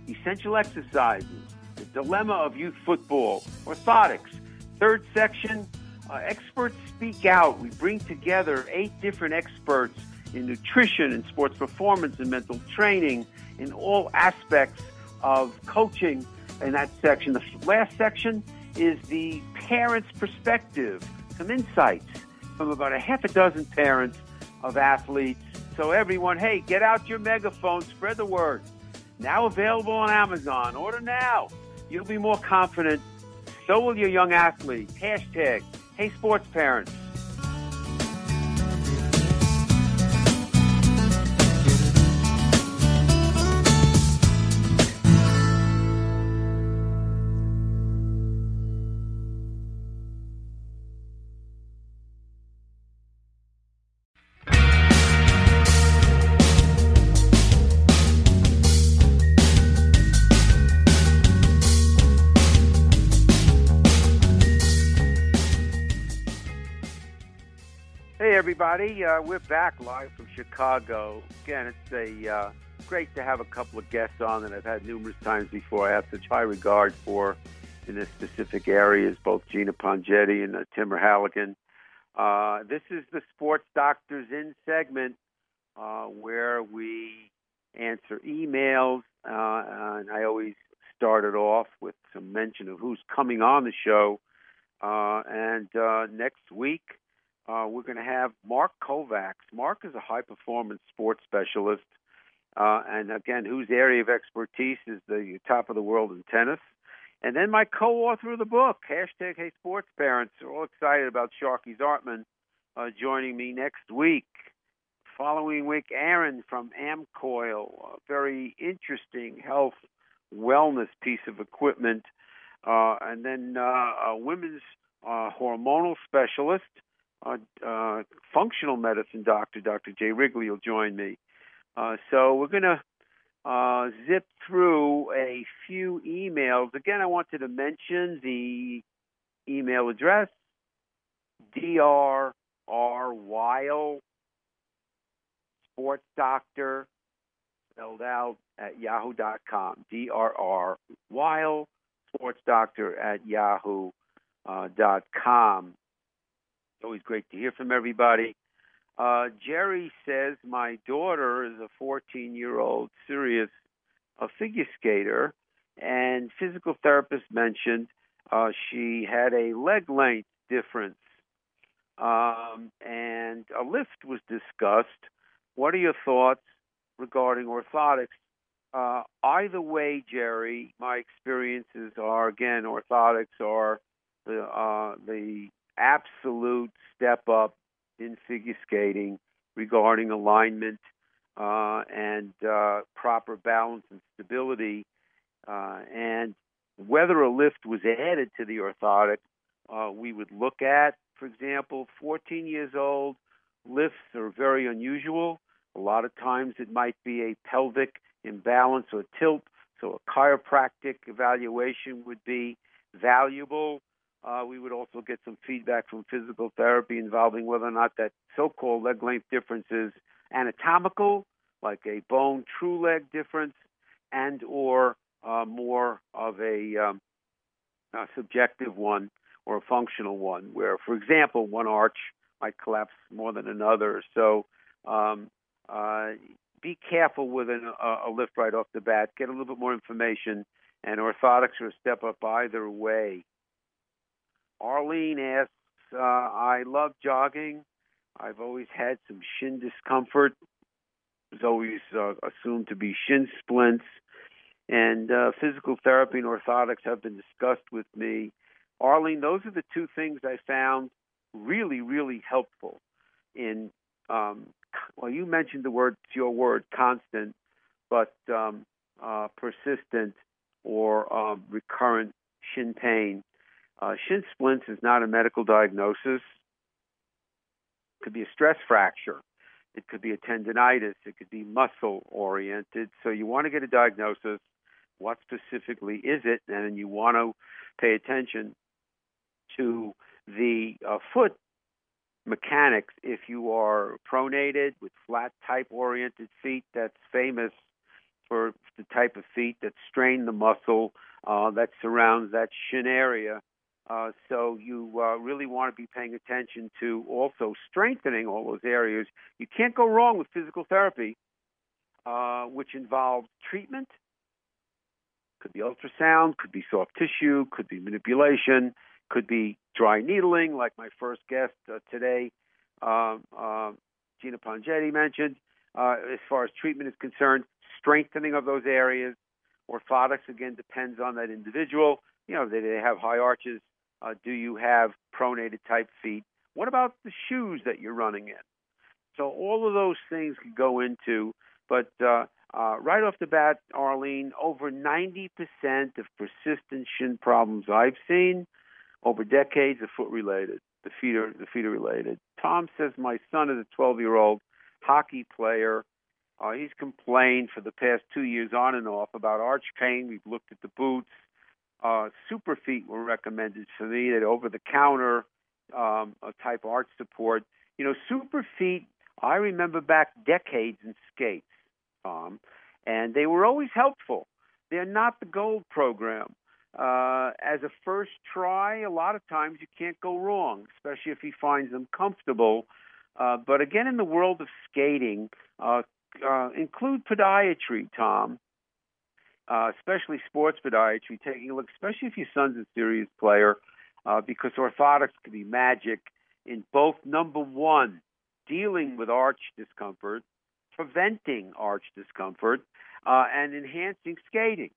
essential exercises, the dilemma of youth football, orthotics. Third section, uh, experts speak out. We bring together eight different experts in nutrition and sports performance and mental training in all aspects of coaching in that section. The last section is the parents' perspective, some insights from about a half a dozen parents of athletes. So everyone, hey, get out your megaphone, spread the word. Now available on Amazon. Order now. You'll be more confident. So will your young athlete. Hashtag, hey sports parents. Hey, everybody. Uh, we're back live from Chicago. Again, it's a uh, great to have a couple of guests on that I've had numerous times before. I have such high regard for in this specific areas, both Gina Pongetti and uh, Timur Halligan. Uh, this is the Sports Doctors In segment uh, where we answer emails, uh, and I always started off with some mention of who's coming on the show. Uh, and uh, next week, Uh, we're going to have Mark Kovacs. Mark is a high-performance sports specialist, uh, and again, whose area of expertise is the top of the world in tennis. And then my co-author of the book, hashtag Hey Sports Parents. We're all excited about Sharky Zartman uh, joining me next week. Following week, Aaron from Amcoil, a very interesting health wellness piece of equipment. Uh, and then uh, a women's uh, hormonal specialist, Uh, uh, functional medicine doctor, Doctor Jay Wrigley, will join me. Uh, so we're going to uh, zip through a few emails. Again, I wanted to mention the email address, D R R Weil, sports doctor, spelled out at yahoo dot com. D R R Weil, sports doctor at yahoo dot com. It's always great to hear from everybody. Uh, Jerry says, my daughter is a fourteen-year-old serious uh, figure skater, and physical therapist mentioned uh, she had a leg length difference, um, and a lift was discussed. What are your thoughts regarding orthotics? Uh, either way, Jerry, my experiences are, again, orthotics are the uh, the absolute step up in figure skating regarding alignment uh, and uh, proper balance and stability. Uh, and whether a lift was added to the orthotic, uh, we would look at, for example, fourteen years old, lifts are very unusual. A lot of times it might be a pelvic imbalance or tilt, so a chiropractic evaluation would be valuable. Uh, we would also get some feedback from physical therapy involving whether or not that so-called leg length difference is anatomical, like a bone true leg difference, and or uh, more of a, um, a subjective one or a functional one, where, for example, one arch might collapse more than another. So um, uh, be careful with an, a, a lift right off the bat. Get a little bit more information, and orthotics are a step up either way. Arlene asks, uh, I love jogging. I've always had some shin discomfort. It was always uh, assumed to be shin splints. And uh, physical therapy and orthotics have been discussed with me. Arlene, those are the two things I found really, really helpful in, um, well, you mentioned the word, it's your word, constant, but um, uh, persistent or uh, recurrent shin pain. Uh, shin splints is not a medical diagnosis. It could be a stress fracture. It could be a tendinitis. It could be muscle-oriented. So you want to get a diagnosis. What specifically is it? And you want to pay attention to the uh, foot mechanics. If you are pronated with flat type oriented feet, that's famous for the type of feet that strain the muscle uh, that surrounds that shin area. Uh, so you uh, really want to be paying attention to also strengthening all those areas. You can't go wrong with physical therapy, uh, which involves treatment. Could be ultrasound, could be soft tissue, could be manipulation, could be dry needling, like my first guest uh, today, uh, uh, Gina Pongetti mentioned. Uh, as far as treatment is concerned, strengthening of those areas. Orthotics, again, depends on that individual. You know, do they have high arches? Uh, do you have pronated type feet? What about the shoes that you're running in? So all of those things could go into, but uh, uh, right off the bat, Arlene, over ninety percent of persistent shin problems I've seen over decades are foot related. The feet are the feet are related. Tom says my son is a twelve-year-old hockey player. Uh, he's complained for the past two years on and off about arch pain. We've looked at the boots. Uh, super feet were recommended for me, that over-the-counter um, a type arch support. You know, super feet, I remember back decades in skates, um, and they were always helpful. They're not the gold program. Uh, as a first try, a lot of times you can't go wrong, especially if he finds them comfortable. Uh, but again, in the world of skating, uh, uh, include podiatry, Tom, uh, especially sports podiatry, taking a look, especially if your son's a serious player, uh, because orthotics can be magic in both, number one, dealing with arch discomfort, preventing arch discomfort, uh, and enhancing skating.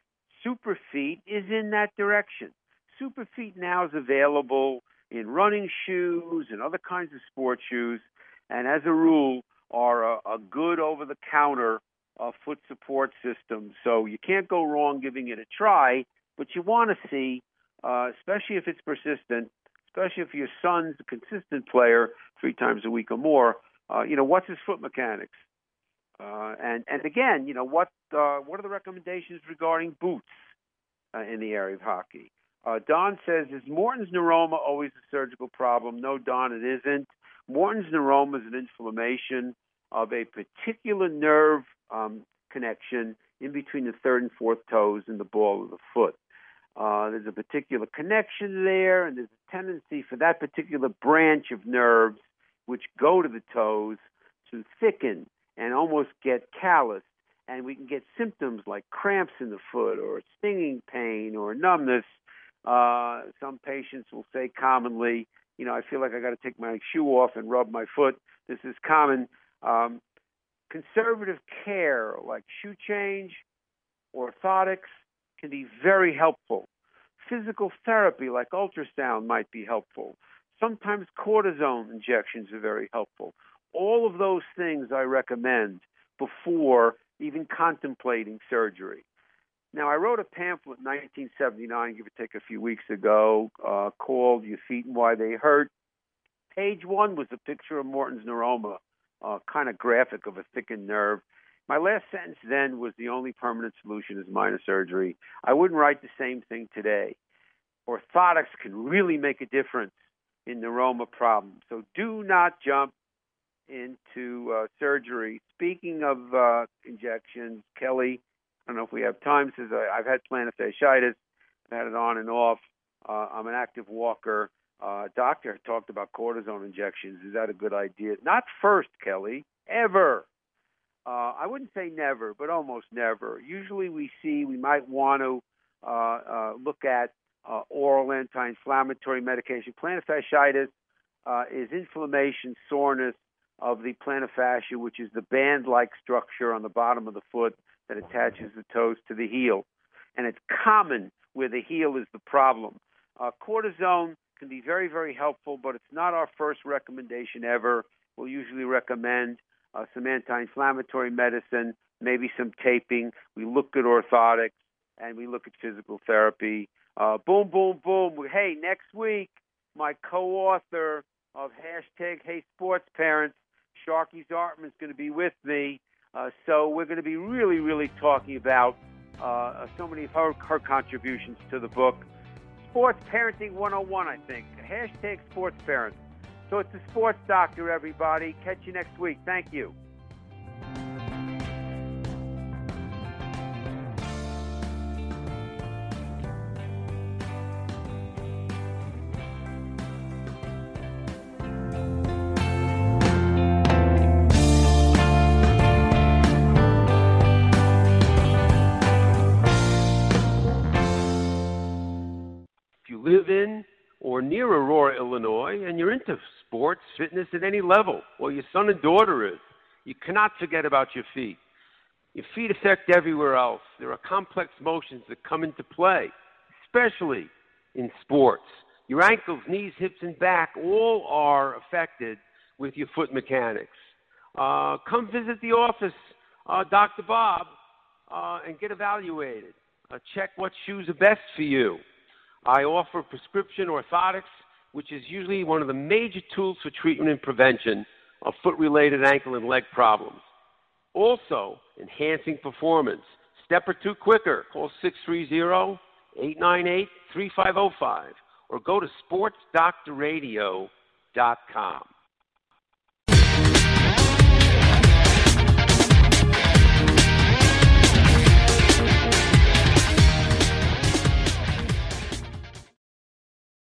Superfeet is in that direction. Superfeet now is available in running shoes and other kinds of sport shoes, and as a rule are a, a good over-the-counter uh, foot support system. So you can't go wrong giving it a try, but you want to see, uh, especially if it's persistent, especially if your son's a consistent player three times a week or more, uh, you know, what's his foot mechanics? Uh, and, and again, you know, what uh, what are the recommendations regarding boots uh, in the area of hockey? Uh, Don says, is Morton's neuroma always a surgical problem? No, Don, it isn't. Morton's neuroma is an inflammation of a particular nerve um, connection in between the third and fourth toes and the ball of the foot. Uh, there's a particular connection there, and there's a tendency for that particular branch of nerves, which go to the toes, to thicken and almost get calloused, and we can get symptoms like cramps in the foot or stinging pain or numbness. Uh, some patients will say commonly, you know, I feel like I got to take my shoe off and rub my foot. This is common. Um, conservative care like shoe change, orthotics can be very helpful. Physical therapy like ultrasound might be helpful. Sometimes cortisone injections are very helpful. All of those things I recommend before even contemplating surgery. Now, I wrote a pamphlet in nineteen seventy-nine, give or take a few weeks ago, uh, called Your Feet and Why They Hurt. Page one was a picture of Morton's neuroma, uh, kind of graphic of a thickened nerve. My last sentence then was the only permanent solution is minor surgery. I wouldn't write the same thing today. Orthotics can really make a difference in neuroma problems. So do not jump into uh, surgery. Speaking of uh, injections, Kelly, I don't know if we have time, says I, I've had plantar fasciitis. I've had it on and off. Uh, I'm an active walker. Uh, doctor talked about cortisone injections. Is that a good idea? Not first, Kelly, ever. Uh, I wouldn't say never, but almost never. Usually we see we might want to uh, uh, look at uh, oral anti-inflammatory medication. Plantar fasciitis uh, is inflammation, soreness of the plantar fascia, which is the band-like structure on the bottom of the foot that attaches the toes to the heel. And it's common where the heel is the problem. Uh, cortisone can be very, very helpful, but it's not our first recommendation ever. We'll usually recommend uh, some anti-inflammatory medicine, maybe some taping. We look at orthotics, and we look at physical therapy. Uh, boom, boom, boom. Hey, next week, my co-author of hashtag Hey Sports Parents, Sharky Zartman, is going to be with me. Uh, so we're going to be really, really talking about uh, so many of her, her contributions to the book. Sports Parenting one oh one, I think. Hashtag Sports Parents. So it's the Sports Doctor, everybody. Catch you next week. Thank you. or near Aurora, Illinois, and you're into sports, fitness at any level, or your son and daughter is, you cannot forget about your feet. Your feet affect everywhere else. There are complex motions that come into play, especially in sports. Your ankles, knees, hips, and back all are affected with your foot mechanics. Uh, come visit the office, uh, Doctor Bob, uh, and get evaluated. Uh, check what shoes are best for you. I offer prescription orthotics, which is usually one of the major tools for treatment and prevention of foot-related ankle and leg problems. Also, enhancing performance. Step or two quicker. Call six three zero, eight nine eight, three five zero five or go to sports doctor radio dot com.